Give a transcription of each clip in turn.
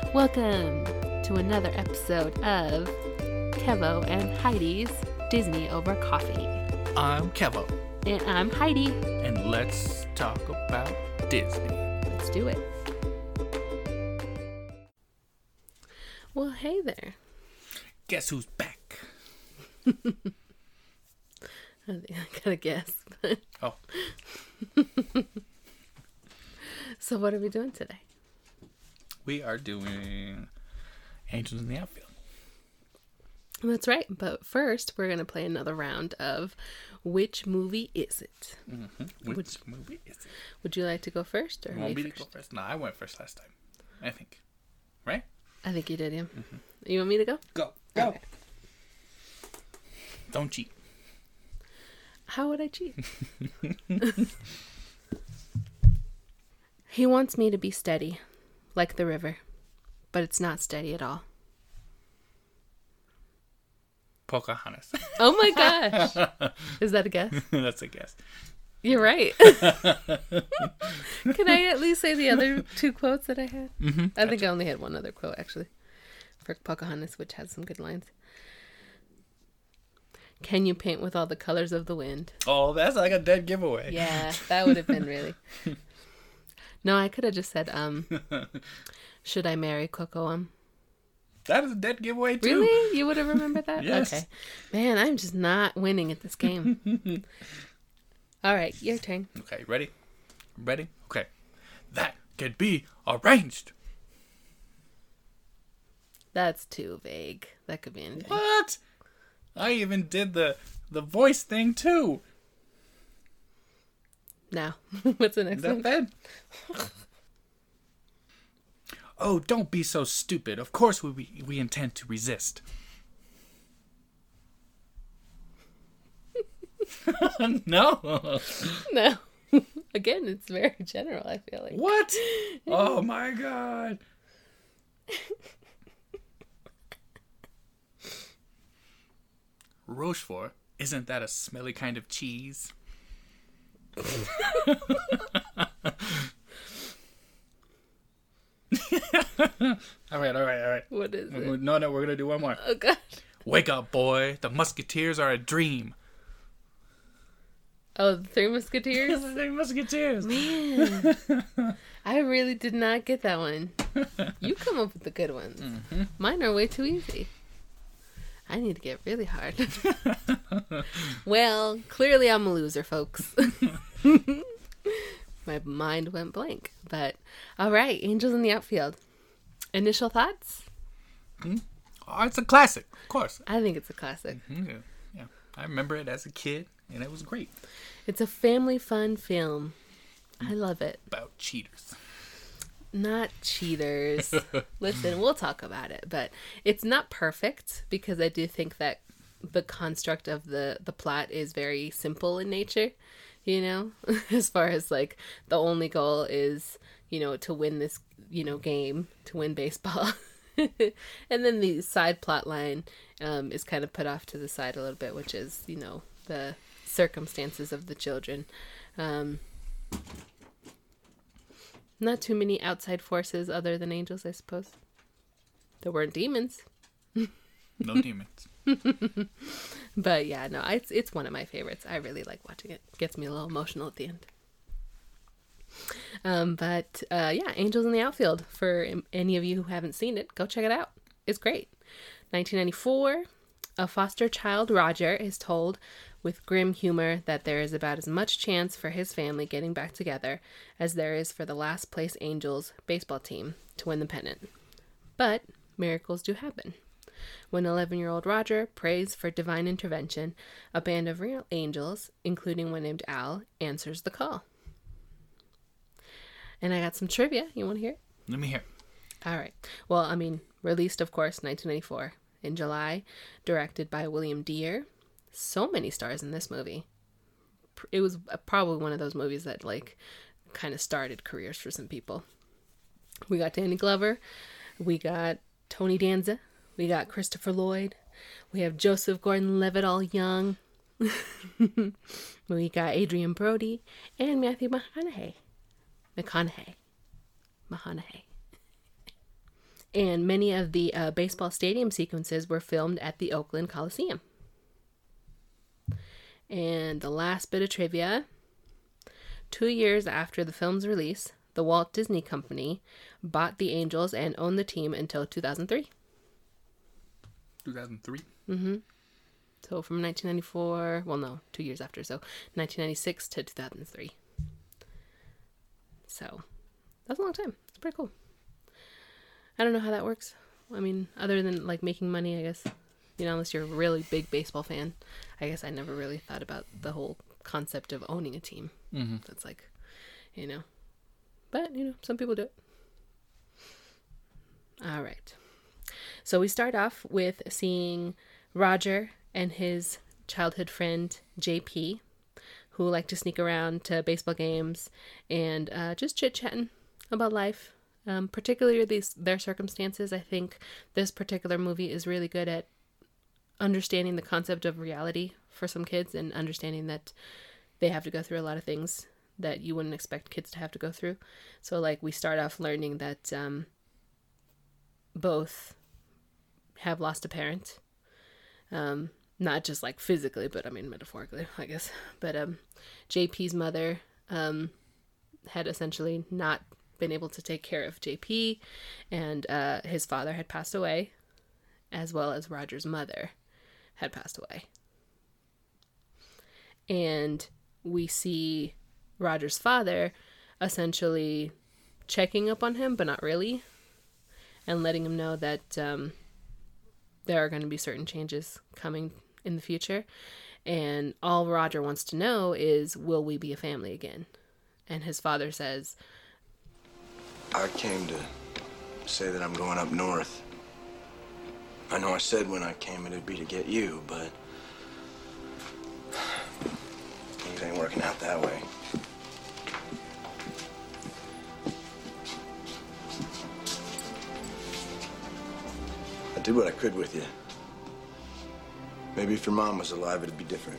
Welcome to another episode of Kevo and Heidi's Disney Over Coffee. I'm Kevo. And I'm Heidi. And let's talk about Disney. Let's do it. Well, hey there. Guess who's back? I think I gotta guess. Oh. So what are we doing today? We are doing Angels in the Outfield. That's right. But first, we're going to play another round of Which Movie Is It? Mm-hmm. Which movie is it? Would you like to go first? Or You want me me to go first? No, I went first last time. I think. Right? I think you did, yeah. Mm-hmm. You want me to go? Go. Okay. Don't cheat. How would I cheat? He wants me to be steady, like the river, but it's not steady at all. Pocahontas. Oh my gosh. Is that a guess? That's a guess. You're right. Can I at least say the other two quotes that I had? Mm-hmm. I think I only had one other quote, actually, for Pocahontas, which has some good lines. Can you paint with all the colors of the wind? Oh, that's like a dead giveaway. Yeah, that would have been really... No, I could have just said, should I marry Coco? That is a dead giveaway, too. Really? You would have remembered that? Yes. Okay. Man, I'm just not winning at this game. All right, your turn. Okay, ready? Ready? Okay. That could be arranged. That's too vague. That could be anything. What? I even did the voice thing, too. Now, what's the next Is that one? bad? Oh, don't be so stupid. Of course we intend to resist. No. No. Again, it's very general, I feel like. What? Oh my god. Rochefort, isn't that a smelly kind of cheese? All right. What is it? No, we're gonna do one more. Oh, God. Wake up, boy. The Musketeers are a dream. Oh, the Three Musketeers? The Three Musketeers. Man. I really did not get that one. You come up with the good ones. Mm-hmm. Mine are way too easy. I need to get really hard. Well, clearly I'm a loser, folks. My mind went blank. But, all right, Angels in the Outfield. Initial thoughts? Oh, it's a classic, of course. I think it's a classic. Mm-hmm. Yeah, I remember it as a kid, and it was great. It's a family fun film. I love it. About cheaters. Not cheaters. Listen, we'll talk about it, but it's not perfect because I do think that the construct of the plot is very simple in nature, you know, as far as like the only goal is, you know, to win this, you know, game, to win baseball. And then the side plot line is kind of put off to the side a little bit, which is, you know, the circumstances of the children. Not too many outside forces other than angels, I suppose. There weren't demons. No demons. But yeah, no, it's one of my favorites. I really like watching it. Gets me a little emotional at the end. Yeah, Angels in the Outfield. For any of you who haven't seen it, go check it out. It's great. 1994, a foster child, Roger, is told with grim humor that there is about as much chance for his family getting back together as there is for the last place Angels baseball team to win the pennant. But miracles do happen. When 11-year-old Roger prays for divine intervention, a band of real angels, including one named Al, answers the call. And I got some trivia. You want to hear it? Let me hear. All right. Well, I mean, released, of course, 1994 in July, directed by William Deere. So many stars in this movie. It was probably one of those movies that, like, kind of started careers for some people. We got Danny Glover. We got Tony Danza. We got Christopher Lloyd. We have Joseph Gordon-Levitt all young. We got Adrian Brody and Matthew McConaughey. And many of the baseball stadium sequences were filmed at the Oakland Coliseum. And the last bit of trivia, 2 years after the film's release, the Walt Disney Company bought the Angels and owned the team until 2003. 2003? Mm-hmm. So from 1994, well, no, 2 years after, so 1996 to 2003. So that's a long time. It's pretty cool. I don't know how that works. I mean, other than like making money, I guess. You know, unless you're a really big baseball fan. I guess I never really thought about the whole concept of owning a team. Mm-hmm. That's like, you know. But, you know, some people do it. All right. So we start off with seeing Roger and his childhood friend, JP, who like to sneak around to baseball games and just chit-chatting about life. Particularly their circumstances. I think this particular movie is really good at understanding the concept of reality for some kids and understanding that they have to go through a lot of things that you wouldn't expect kids to have to go through. So like we start off learning that both have lost a parent. Not just like physically, but I mean metaphorically, I guess. But JP's mother had essentially not been able to take care of JP, and his father had passed away, as well as Roger's mother had passed away. And we see Roger's father essentially checking up on him, but not really, and letting him know that there are going to be certain changes coming in the future. And all Roger wants to know is, will we be a family again? And his father says, I came to say that I'm going up north. I know I said when I came it'd be to get you, but things ain't working out that way. I did what I could with you. Maybe if your mom was alive, it'd be different.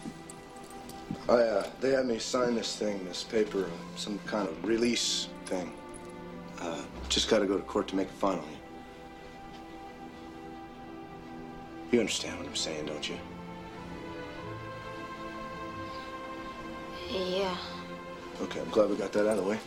They had me sign this thing, this paper, some kind of release thing. Just gotta go to court to make a final. You understand what I'm saying, don't you? Yeah. Okay, I'm glad we got that out of the way.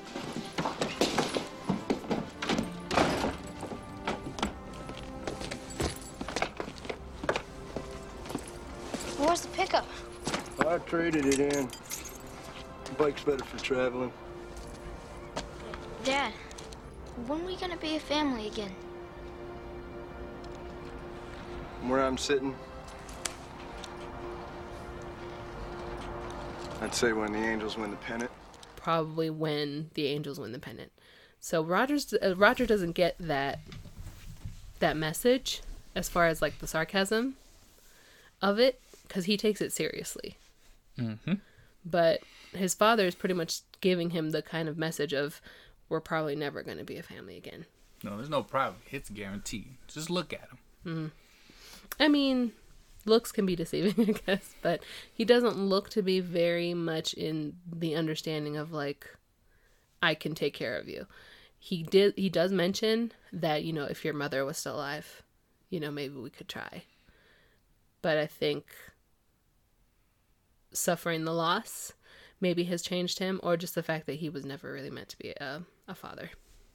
Where's the pickup? I traded it in. The bike's better for traveling. Dad, when are we gonna be a family again? Where I'm sitting, I'd say when the Angels win the pennant. probably when the Angels win the pennant. So Roger doesn't get that message as far as like the sarcasm of it, because he takes it seriously. Mm-hmm. But his father is pretty much giving him the kind of message of, we're probably never going to be a family again. No, there's no problem. It's guaranteed. Just look at him. Mm-hmm. I mean, looks can be deceiving, I guess, but he doesn't look to be very much in the understanding of like, I can take care of you. He does mention that, you know, if your mother was still alive, you know, maybe we could try. But I think suffering the loss maybe has changed him, or just the fact that he was never really meant to be a father.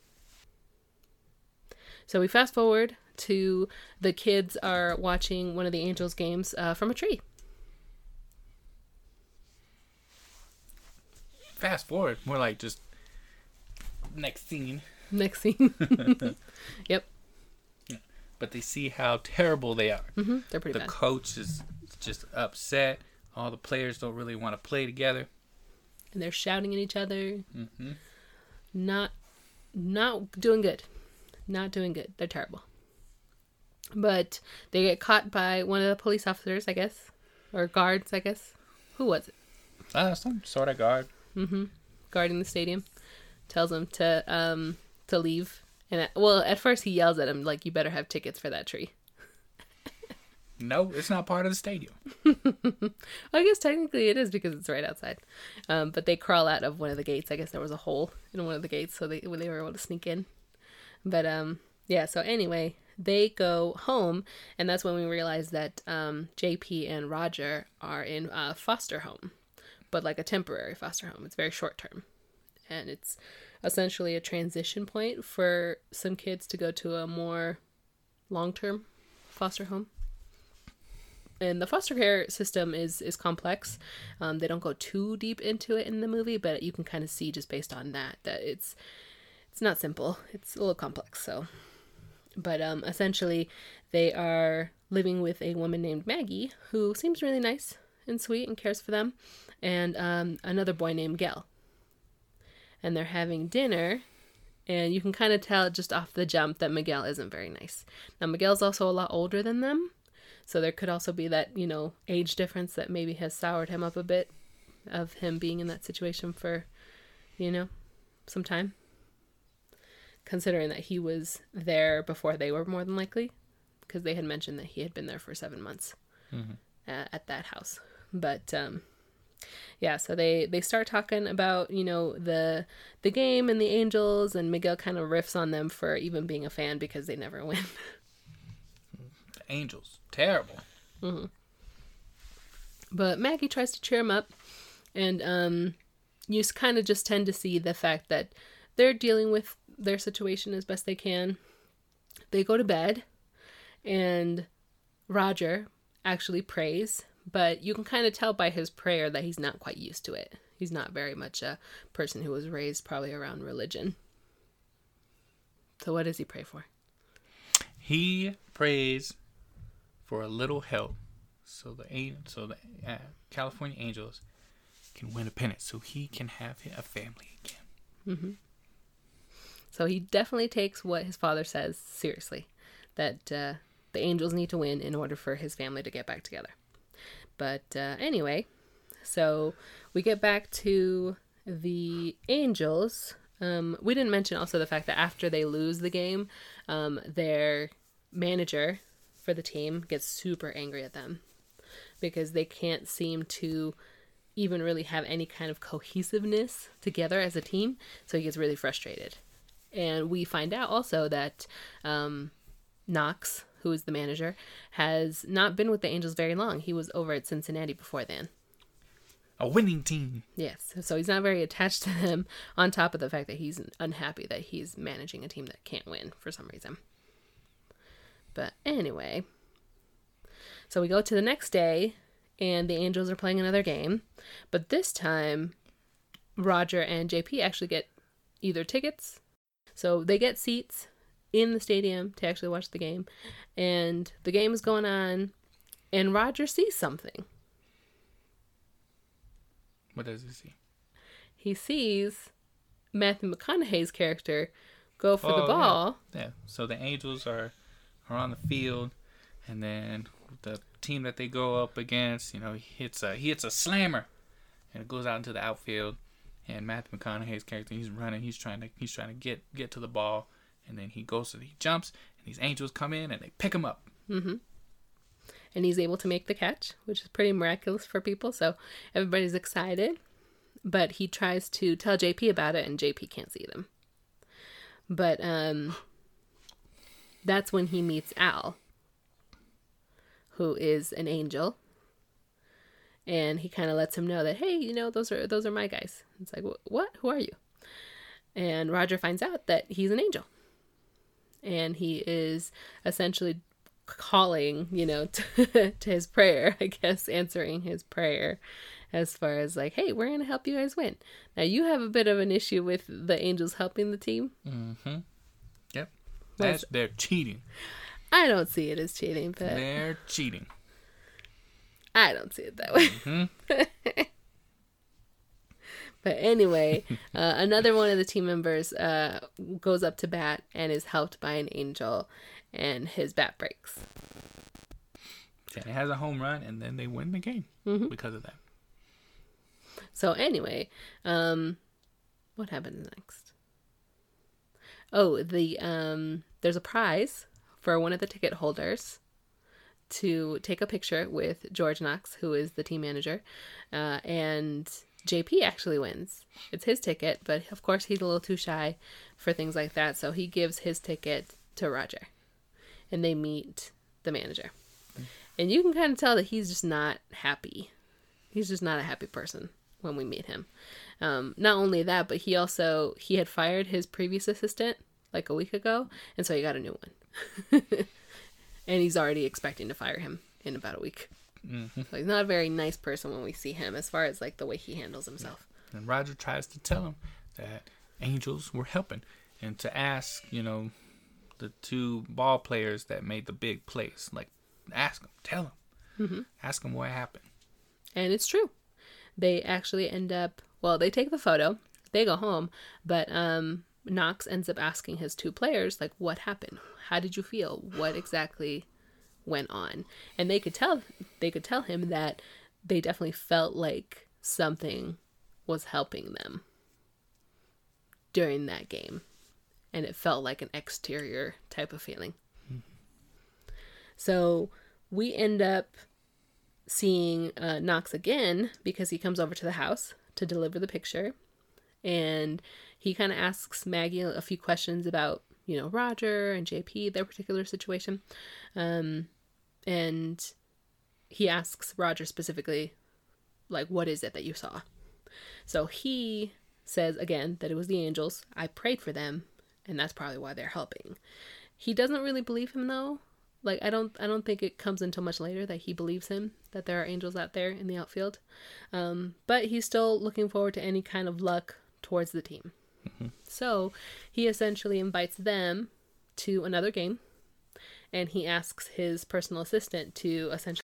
So we fast forward to the kids are watching one of the Angels games from a tree. Fast forward, more like just next scene. Next scene. Yep. Yeah. But they see how terrible they are. Mm-hmm. They're pretty bad. The coach is just upset. All the players don't really want to play together. And they're shouting at each other. Mm-hmm. Not doing good. Not doing good. They're terrible. But they get caught by one of the police officers, I guess. Or guards, I guess. Who was it? Some sort of guard. Mm-hmm. Guarding the stadium. Tells them to leave. And at first he yells at him like, you better have tickets for that tree. No, it's not part of the stadium. I guess technically it is because it's right outside. But they crawl out of one of the gates. I guess there was a hole in one of the gates, so they were able to sneak in. But Yeah, so anyway, they go home, and that's when we realize that JP and Roger are in a foster home, but like a temporary foster home. It's very short term. And it's essentially a transition point for some kids to go to a more long-term foster home. And the foster care system is complex. They don't go too deep into it in the movie, but you can kind of see just based on that it's not simple. It's a little complex. So, but essentially, they are living with a woman named Maggie who seems really nice and sweet and cares for them, and another boy named Miguel. And they're having dinner, and you can kind of tell just off the jump that Miguel isn't very nice. Now, Miguel's also a lot older than them, so there could also be that, age difference that maybe has soured him up a bit, of him being in that situation for, some time. Considering that he was there before they were, more than likely, because they had mentioned that he had been there for 7 months at that house. But, yeah, so they start talking about, the game and the Angels, and Miguel kind of riffs on them for even being a fan because they never win. The Angels. Terrible. Mm-hmm. But Maggie tries to cheer him up, and you kind of just tend to see the fact that they're dealing with their situation as best they can. They go to bed, and Roger actually prays, but you can kind of tell by his prayer that he's not quite used to it. He's not very much a person who was raised probably around religion. So what does he pray for? He prays for a little help so the California Angels can win a pennant, so he can have a family again. Mm-hmm. So he definitely takes what his father says seriously, that the Angels need to win in order for his family to get back together. But anyway, so we get back to the Angels. We didn't mention also the fact that after they lose the game, their manager for the team gets super angry at them because they can't seem to even really have any kind of cohesiveness together as a team. So he gets really frustrated. And we find out also that Knox, who is the manager, has not been with the Angels very long. He was over at Cincinnati before then. A winning team. Yes, so he's not very attached to them, on top of the fact that he's unhappy that he's managing a team that can't win for some reason. But anyway, so we go to the next day, and the Angels are playing another game. But this time, Roger and JP actually get either tickets. So they get seats in the stadium to actually watch the game. And the game is going on, and Roger sees something. What does he see? He sees Matthew McConaughey's character go for the ball. Yeah. So the Angels are on the field, and then the team that they go up against, he hits a slammer, and it goes out into the outfield. And Matthew McConaughey's character, he's running, he's trying to get to the ball, and then he jumps, and these Angels come in and they pick him up. Mm-hmm. And he's able to make the catch, which is pretty miraculous for people. So everybody's excited. But he tries to tell JP about it, and JP can't see them. But that's when he meets Al, who is an Angel. And he kind of lets him know that, hey, those are my guys. It's like, what? Who are you? And Roger finds out that he's an Angel. And he is essentially calling, to his prayer, I guess, answering his prayer as far as like, hey, we're going to help you guys win. Now, you have a bit of an issue with the Angels helping the team. Mm-hmm. Yep. They're cheating. I don't see it as cheating, but... They're cheating. I don't see it that way. Mm-hmm. But anyway, another one of the team members goes up to bat and is helped by an Angel, and his bat breaks. And it has a home run, and then they win the game because of that. So anyway, what happens next? Oh, there's a prize for one of the ticket holders to take a picture with George Knox, who is the team manager, and JP actually wins. It's his ticket, but of course he's a little too shy for things like that, so he gives his ticket to Roger, and they meet the manager. And you can kind of tell that he's just not happy. He's just not a happy person when we meet him. Not only that, but he had fired his previous assistant like a week ago, and so he got a new one. And he's already expecting to fire him in about a week. Mm-hmm. So he's not a very nice person when we see him, as far as like the way he handles himself. And Roger tries to tell him that angels were helping, and to ask, the two ball players that made the big plays, like, ask them, tell them, mm-hmm. Ask them what happened. And it's true. They actually end up, they take the photo, they go home, but Knox ends up asking his two players, like, what happened? How did you feel? What exactly went on? And they could tell him that they definitely felt like something was helping them during that game. And it felt like an exterior type of feeling. Mm-hmm. So we end up seeing Knox again because he comes over to the house to deliver the picture. And he kind of asks Maggie a few questions about, Roger and JP, their particular situation. And he asks Roger specifically, like, what is it that you saw? So he says again that it was the angels. I prayed for them, and that's probably why they're helping. He doesn't really believe him though. Like, I don't think it comes until much later that he believes him, that there are angels out there in the outfield. But he's still looking forward to any kind of luck towards the team. Mm-hmm. So he essentially invites them to another game, and he asks his personal assistant to essentially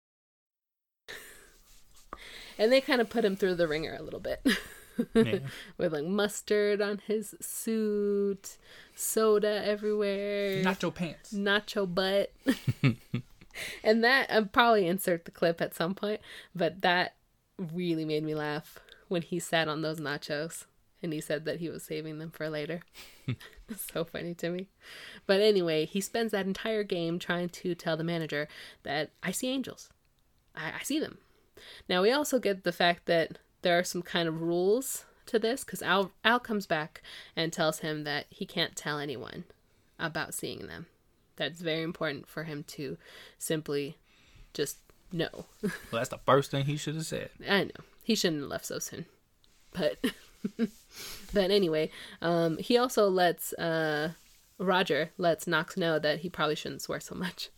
and they kind of put him through the ringer a little bit. Yeah. With like mustard on his suit, soda everywhere, nacho pants, nacho butt. And that, I'll probably insert the clip at some point, but that really made me laugh when he sat on those nachos and he said that he was saving them for later. It's so funny to me. But anyway, he spends that entire game trying to tell the manager that I see angels. I see them. Now we also get the fact that there are some kind of rules to this, because Al comes back and tells him that he can't tell anyone about seeing them. That's very important for him to simply just know. Well, that's the first thing he should have said. I know. He shouldn't have left so soon. But anyway, he also Roger lets Knox know that he probably shouldn't swear so much.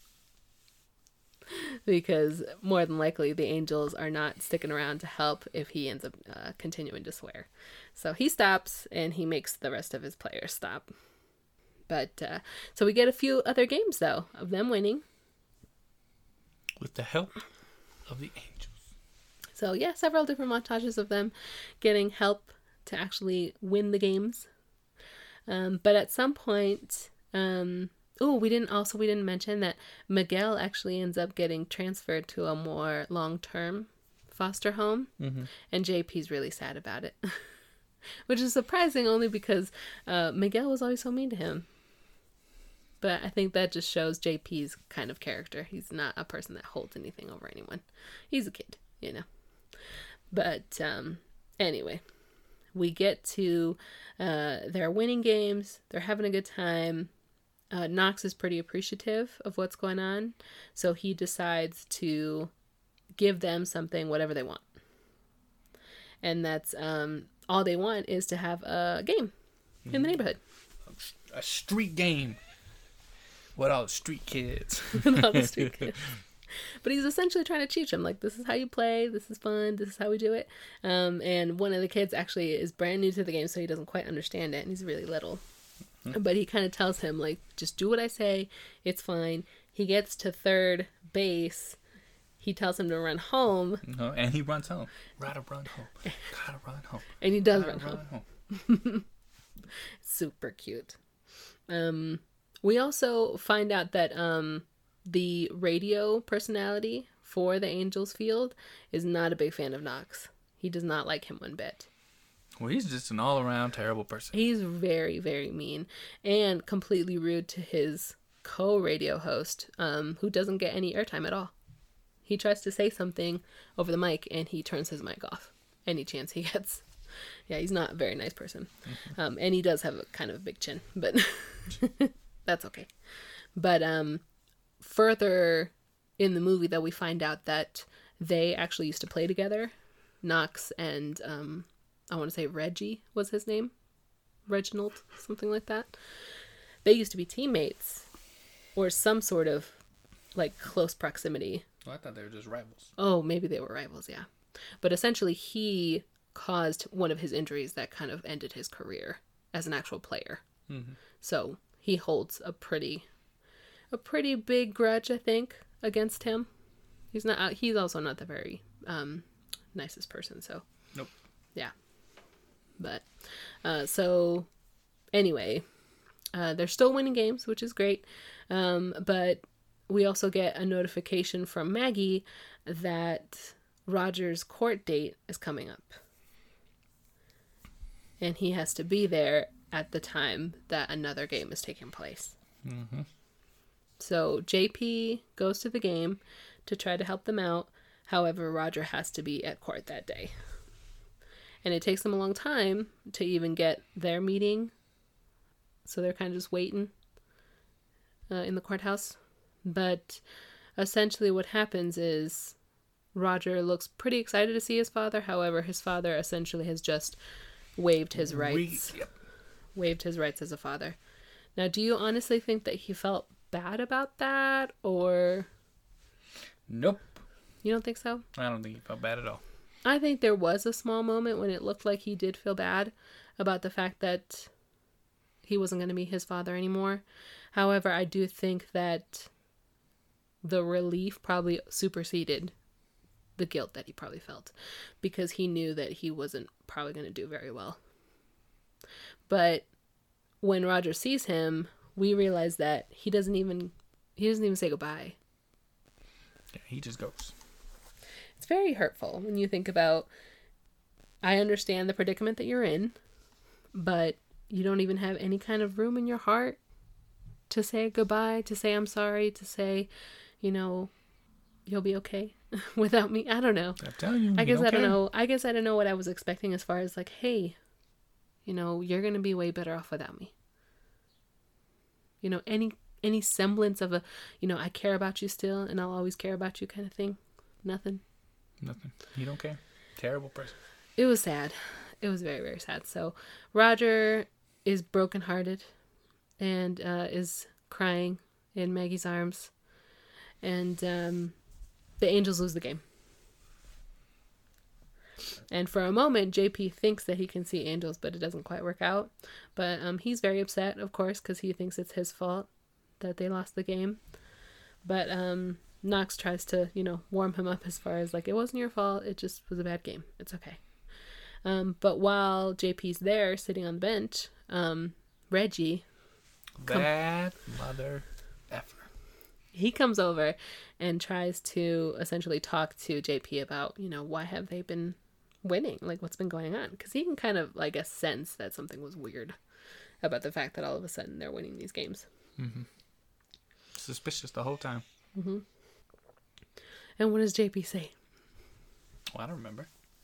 Because more than likely the angels are not sticking around to help if he ends up continuing to swear. So he stops and he makes the rest of his players stop. But so we get a few other games though of them winning with the help of the angels. So yeah, several different montages of them getting help to actually win the games. But at some point, we didn't mention that Miguel actually ends up getting transferred to a more long-term foster home. Mm-hmm. And JP's really sad about it. Which is surprising only because Miguel was always so mean to him. But I think that just shows JP's kind of character. He's not a person that holds anything over anyone. He's a kid, But anyway, we get to their winning games. They're having a good time. Knox is pretty appreciative of what's going on, so he decides to give them something, whatever they want. And that's all they want is to have a game in the neighborhood. A street game with all the street kids. But he's essentially trying to teach them, like, this is how you play, this is fun, this is how we do it. And one of the kids actually is brand new to the game, so he doesn't quite understand it, and he's really little. But he kind of tells him, like, just do what I say. It's fine. He gets to third base. He tells him to run home. And he runs home. Gotta run home. Gotta run home. And he does run home. Super cute. We also find out that the radio personality for the Angels Field is not a big fan of Knox. He does not like him one bit. Well, he's just an all-around terrible person. He's very, very mean and completely rude to his co-radio host, who doesn't get any airtime at all. He tries to say something over the mic, and he turns his mic off any chance he gets. Yeah, he's not a very nice person. Mm-hmm. And he does have a kind of a big chin, but That's okay. But further in the movie, that we find out that they actually used to play together. Knox and I want to say Reggie was his name. Reginald, something like that. They used to be teammates or some sort of like close proximity. Well, I thought they were just rivals. Oh, maybe they were rivals, yeah. But essentially he caused one of his injuries that kind of ended his career as an actual player. Mm-hmm. So he holds a pretty big grudge, I think, against him. He's also not the very nicest person, so. Nope. Yeah. But, so, anyway, they're still winning games, which is great. But we also get a notification from Maggie that Roger's court date is coming up. And he has to be there at the time that another game is taking place. Mm-hmm. So JP goes to the game to try to help them out. However, Roger has to be at court that day. And it takes them a long time to even get their meeting. So they're kind of just waiting in the courthouse. But essentially what happens is Roger looks pretty excited to see his father. However, his father essentially has just waived his rights. Waived his rights as a father. Now, do you honestly think that he felt bad about that, or? Nope. You don't think so? I don't think he felt bad at all. I think there was a small moment when it looked like he did feel bad about the fact that he wasn't going to be his father anymore. However, I do think that the relief probably superseded the guilt that he probably felt, because he knew that he wasn't probably going to do very well. But when Roger sees him, we realize that he doesn't even say goodbye. Yeah, he just goes. It's very hurtful when you think about, I understand the predicament that you're in, but you don't even have any kind of room in your heart to say goodbye, to say I'm sorry, to say, you'll be okay without me. I don't know. I'm telling you. I guess I don't know. I guess I don't know what I was expecting as far as like, hey, you're going to be way better off without me. Any semblance of a, I care about you still and I'll always care about you kind of thing. Nothing. You don't care. Terrible person. It was sad. It was very, very sad. So Roger is brokenhearted and is crying in Maggie's arms. And the Angels lose the game. And for a moment, JP thinks that he can see angels, but it doesn't quite work out. But he's very upset, of course, because he thinks it's his fault that they lost the game. But Knox tries to, warm him up as far as, like, it wasn't your fault. It just was a bad game. It's okay. But while JP's there, sitting on the bench, Reggie... That mother effer. He comes over and tries to essentially talk to JP about, why have they been winning? Like, what's been going on? Because he can kind of, I guess, sense that something was weird about the fact that all of a sudden they're winning these games. Mm-hmm. Suspicious the whole time. Mm-hmm. And what does JP say? Well, I don't remember.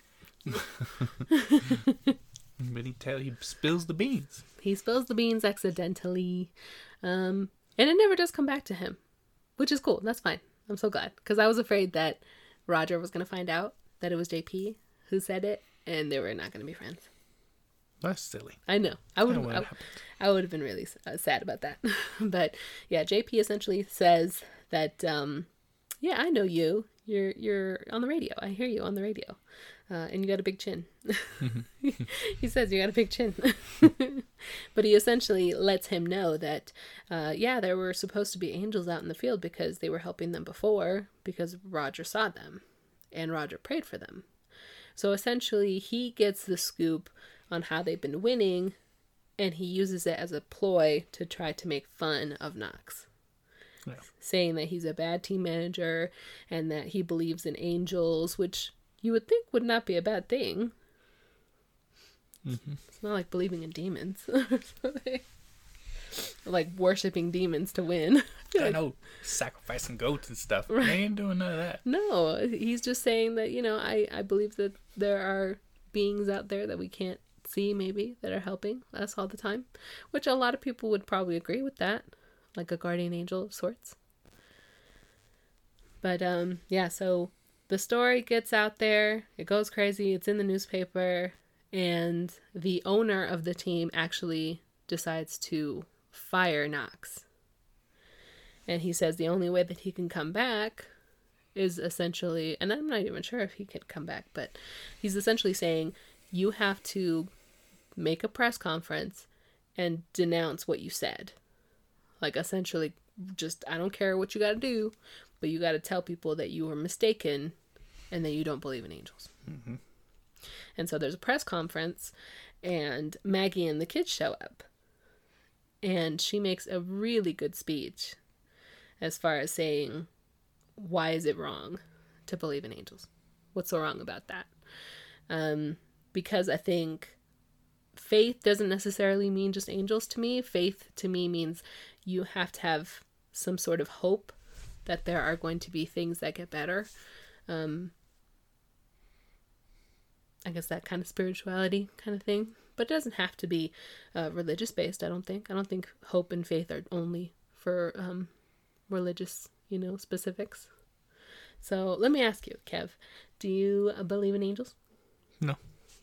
But he spills the beans. He spills the beans accidentally. And it never does come back to him, which is cool. That's fine. I'm so glad. Because I was afraid that Roger was going to find out that it was JP who said it, and they were not going to be friends. That's silly. I know. I would have been really sad about that. But yeah, JP essentially says that, yeah, I know you. You're on the radio. I hear you on the radio. And you got a big chin. He says you got a big chin. But he essentially lets him know that, yeah, there were supposed to be angels out in the field because they were helping them before, because Roger saw them and Roger prayed for them. So essentially he gets the scoop on how they've been winning, and he uses it as a ploy to try to make fun of Knox. Yeah. Saying that he's a bad team manager and that he believes in angels, which you would think would not be a bad thing. Mm-hmm. It's not like believing in demons. Like worshipping demons to win. I know, sacrificing goats and stuff. Right. They ain't doing none of that. No, he's just saying that, I believe that there are beings out there that we can't see, maybe, that are helping us all the time. Which a lot of people would probably agree with that. like a guardian angel of sorts. But yeah, so the story gets out there, it goes crazy, it's in the newspaper, and the owner of the team actually decides to fire Knox. And he says the only way that he can come back is essentially, and I'm not even sure if he could come back, but he's essentially saying you have to make a press conference and denounce what you said. Like, essentially, just, I don't care what you got to do, but you got to tell people that you were mistaken and that you don't believe in angels. Mm-hmm. And so there's a press conference, and Maggie and the kids show up. And she makes a really good speech as far as saying, why is it wrong to believe in angels? What's so wrong about that? Because I think faith doesn't necessarily mean just angels to me. Faith to me means you have to have some sort of hope that there are going to be things that get better. I guess that kind of spirituality kind of thing. But it doesn't have to be religious based, I don't think. I don't think hope and faith are only for religious, specifics. So let me ask you, Kev, do you believe in angels? No.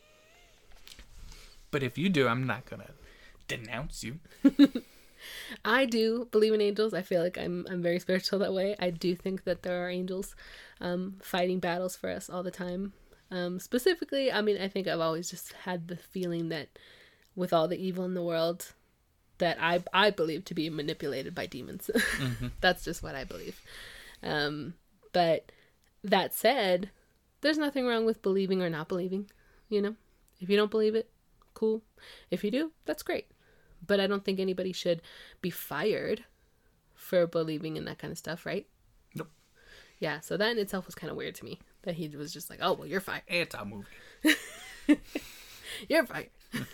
But if you do, I'm not gonna denounce you. I do believe in angels. I feel like I'm very spiritual that way. I do think that there are angels fighting battles for us all the time. Specifically, I mean, I think I've always just had the feeling that with all the evil in the world, that I believe to be manipulated by demons. Mm-hmm. That's just what I believe. But that said, there's nothing wrong with believing or not believing, If you don't believe it, cool. If you do, that's great. But I don't think anybody should be fired for believing in that kind of stuff, right? Nope. Yeah, so that in itself was kind of weird to me. That he was just like, oh, well, you're fired. It's a movie. You're fired.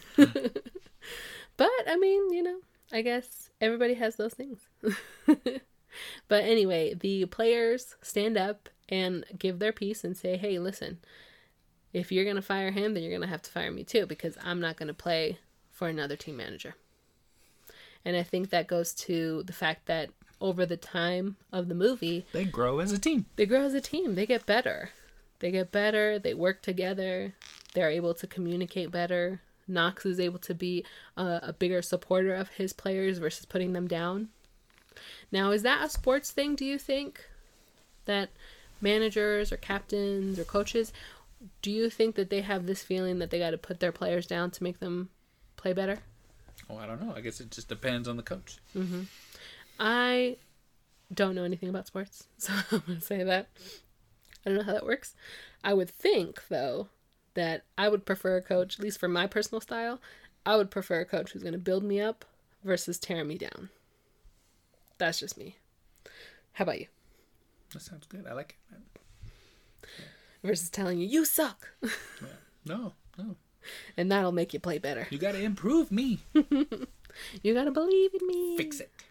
But, I mean, I guess everybody has those things. But anyway, the players stand up and give their piece and say, hey, listen, if you're going to fire him, then you're going to have to fire me too, because I'm not going to play for another team manager. And I think that goes to the fact that over the time of the movie, they grow as a team. They grow as a team. They get better. They work together. They're able to communicate better. Knox is able to be a bigger supporter of his players versus putting them down. Now, is that a sports thing, do you think? That managers or captains or coaches, do you think that they have this feeling that they got to put their players down to make them play better? Oh, I don't know. I guess it just depends on the coach. Mm-hmm. I don't know anything about sports, so I'm going to say that. I don't know how that works. I would think, though, that I would prefer a coach, at least for my personal style, I would prefer a coach who's going to build me up versus tear me down. That's just me. How about you? That sounds good. I like it. Yeah. Versus telling you, you suck. Yeah. No. And that'll make you play better. You got to improve me. You got to believe in me. Fix it.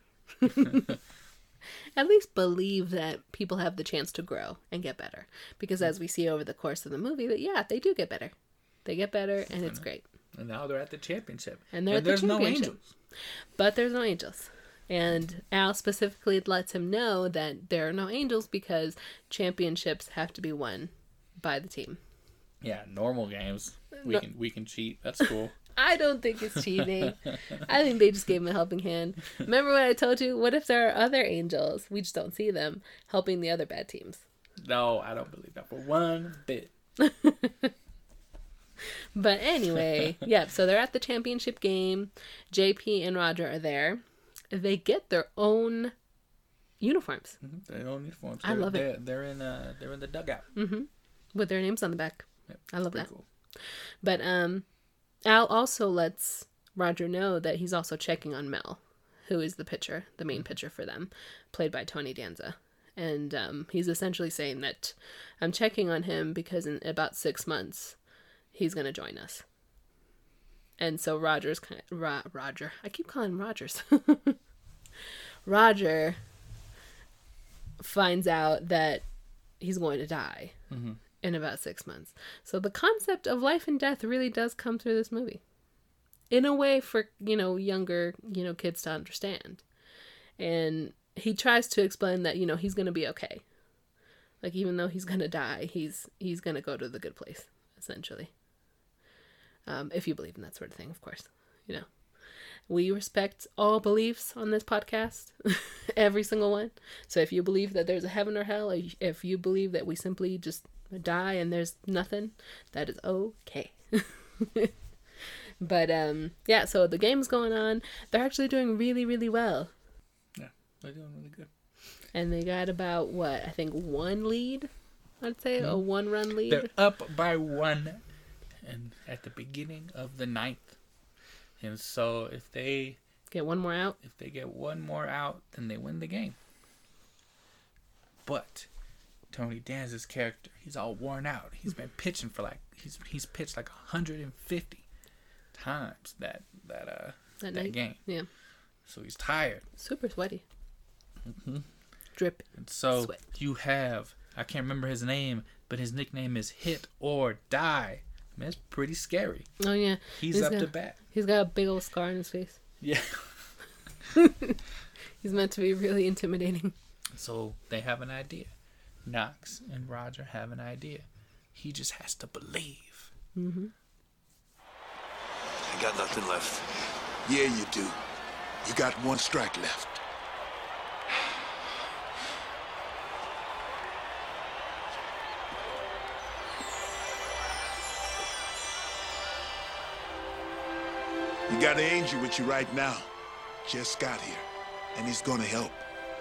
At least believe that people have the chance to grow and get better. Because as we see over the course of the movie, that they do get better. They get better, and it's great. And now they're at the championship. And there's no angels. But there's no angels. And Al specifically lets him know that there are no angels because championships have to be won by the team. Yeah, normal games. We can cheat. That's cool. I don't think it's cheating. I think they just gave him a helping hand. Remember what I told you? What if there are other angels? We just don't see them helping the other bad teams. No, I don't believe that for one bit. But anyway, yeah, so they're at the championship game. JP and Roger are there. They get their own uniforms. Mm-hmm. Their own uniforms. I love it. They're in the dugout. Mm-hmm. With their names on the back. Yep, I love that. Cool. But Al also lets Roger know that he's also checking on Mel, who is the pitcher, the main pitcher for them, played by Tony Danza. And he's essentially saying that I'm checking on him because in about 6 months, he's going to join us. And so Roger. I keep calling him Rogers. Roger finds out that he's going to die in about 6 months. So the concept of life and death really does come through this movie. In a way for, younger, kids to understand. And he tries to explain that, he's going to be okay. Like, even though he's going to die, he's going to go to the good place, essentially. If you believe in that sort of thing, of course. We respect all beliefs on this podcast. Every single one. So if you believe that there's a heaven or hell, or if you believe that we simply just die and there's nothing, that is okay. But, yeah, so the game's going on. They're actually doing really, really well. Yeah, they're doing really good. And they got about, I think one lead, I'd say, a one-run lead. They're up by 1 and at the beginning of the 9th. And so if they get one more out, then they win the game. But Tony Danza's character, he's all worn out. He's been pitching for he's pitched 150 times that game. Yeah. So he's tired. Super sweaty. Mm-hmm. Drip. And so sweat. You have, I can't remember his name, but his nickname is Hit or Die. Man, it's pretty scary. Oh, yeah. He's up to bat. He's got a big old scar on his face. Yeah. He's meant to be really intimidating. So they have an idea. Knox and Roger have an idea. He just has to believe. Mm-hmm. I got nothing left. Yeah, you do. You got 1 strike left. You got an angel with you right now. Just got here, and he's gonna help.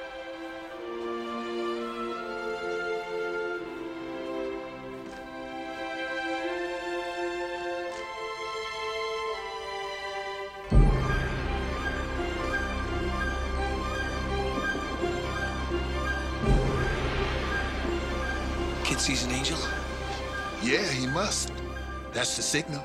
Kid sees an angel? Yeah, he must. That's the signal.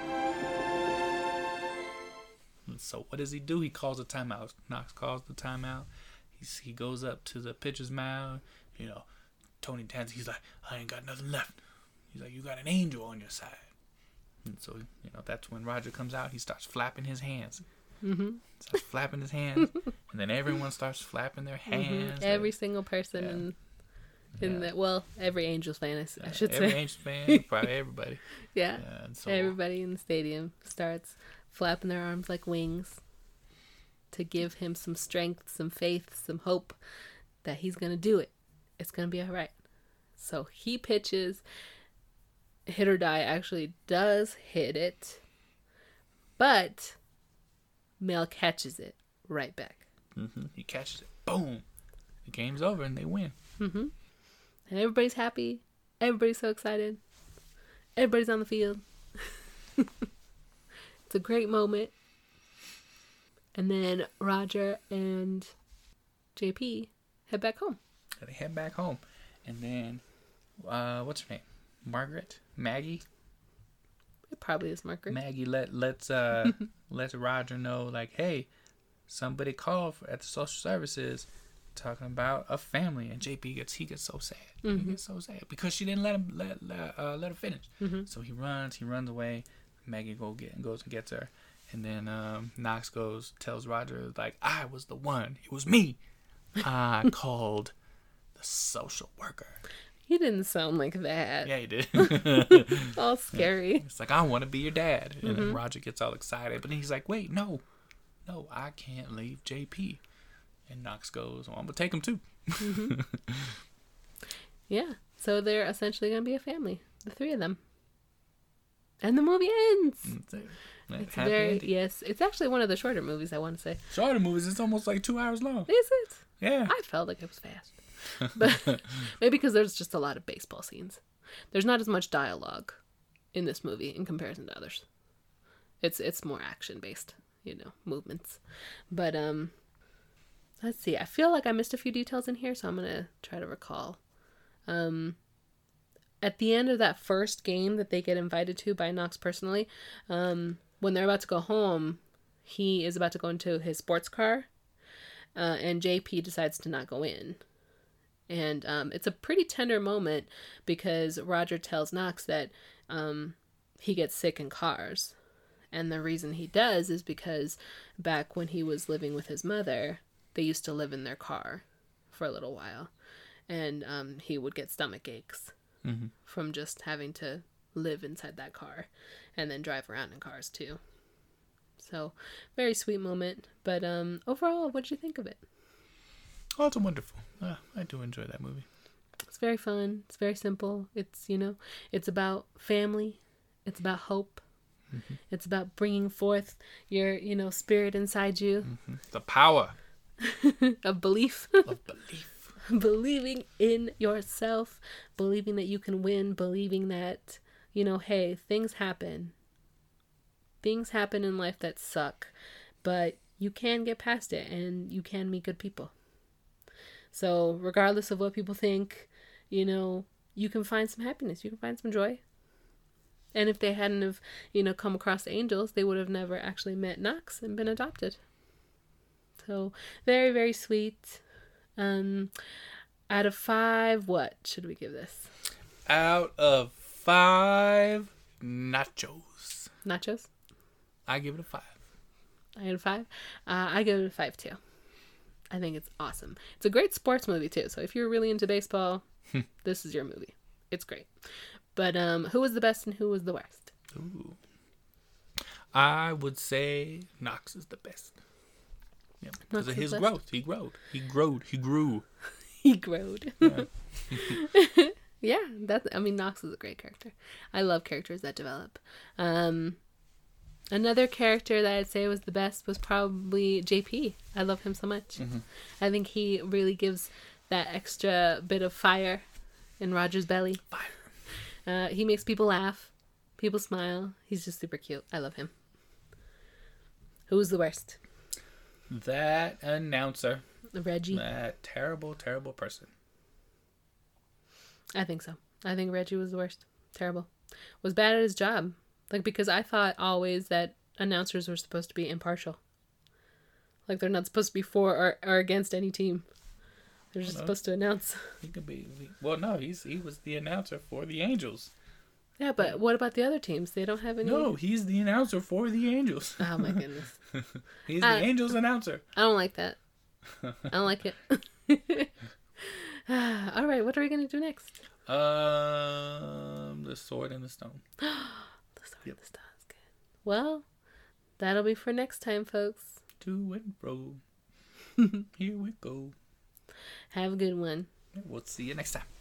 So what does he do? He calls a timeout. Knox calls the timeout. He goes up to the pitcher's mound. Tony Danza, he's like, I ain't got nothing left. He's like, you got an angel on your side. And so, that's when Roger comes out. He starts flapping his hands. Mm-hmm. Starts flapping his hands. And then everyone starts flapping their hands. Mm-hmm. Every single person every Angels fan, I should say. Every Angels fan, probably everybody. Yeah. So everybody in the stadium starts flapping their arms like wings to give him some strength, some faith, some hope that he's going to do it. It's going to be all right. So he pitches. Hit or Die actually does hit it, but Mel catches it right back. Mm-hmm. He catches it. Boom. The game's over and they win. Mm-hmm. And everybody's happy. Everybody's so excited. Everybody's on the field. It's a great moment. And then Roger and JP head back home. They head back home. And then, what's her name? Maggie? It probably is Margaret. Maggie lets Roger know, hey, somebody called at the social services talking about a family, and JP gets so sad. Mm-hmm. He gets so sad because she didn't let her finish. Mm-hmm. So he runs away. Maggie goes and gets her, and then Knox tells Roger I was the one. It was me. I called the social worker. He didn't sound like that. Yeah, he did. All scary. It's I want to be your dad. And Mm-hmm. then Roger gets all excited, but then he's like, wait, no, I can't leave JP. And Knox goes, well, I'm going to take him too. Mm-hmm. Yeah. So they're essentially going to be a family. The 3 of them. And the movie ends. It's Happy ending. yes. It's actually one of the shorter movies, I want to say. Shorter movies, it's almost 2 hours long. Is it? Yeah. I felt like it was fast. But maybe because there's just a lot of baseball scenes. There's not as much dialogue in this movie in comparison to others. It's more action based, movements. But let's see. I feel like I missed a few details in here, so I'm gonna try to recall. At the end of that first game that they get invited to by Knox personally, when they're about to go home, he is about to go into his sports car, and JP decides to not go in. And it's a pretty tender moment because Roger tells Knox that he gets sick in cars. And the reason he does is because back when he was living with his mother, they used to live in their car for a little while. And he would get stomach aches from just having to live inside that car and then drive around in cars too. So, very sweet moment. But overall, what did you think of it? Oh, it's wonderful. I do enjoy that movie. It's very fun. It's very simple. It's, it's about family. It's about hope. It's about bringing forth your, spirit inside you. The power of belief. of belief. Believing in yourself. Believing that you can win. Believing that, hey, things happen. Things happen in life that suck. But you can get past it and you can meet good people. So regardless of what people think, you can find some happiness. You can find some joy. And if they hadn't have, come across the angels, they would have never actually met Knox and been adopted. So very, very sweet. Out of 5, what should we give this? Out of 5 nachos. Nachos? I give it a 5. I give it a 5. I give it a 5 too. I think it's awesome. It's a great sports movie too. So if you're really into baseball, this is your movie. It's great. But who was the best and who was the worst? Ooh. I would say Knox is the best. Yeah, because of his growth. He grew. He growed. Yeah. Yeah, Knox is a great character. I love characters that develop. Another character that I'd say was the best was probably JP. I love him so much. I think he really gives that extra bit of fire in Roger's belly. Fire. He makes people laugh. People smile. He's just super cute. I love him. Who's the worst? That announcer. Reggie. That terrible, terrible person. I think so. I think Reggie was the worst. Terrible. Was bad at his job. Because I thought always that announcers were supposed to be impartial. They're not supposed to be for or against any team. They're just supposed to announce. He could be. Well, no, he was the announcer for the Angels. Yeah, but what about the other teams? They don't have any. No, he's the announcer for the Angels. Oh my goodness. He's the Angels announcer. I don't like that. I don't like it. All right, what are we gonna do next? The Sword in the Stone. The Sword in the Stone is good. Well, that'll be for next time, folks. To and fro. Here we go. Have a good one. We'll see you next time.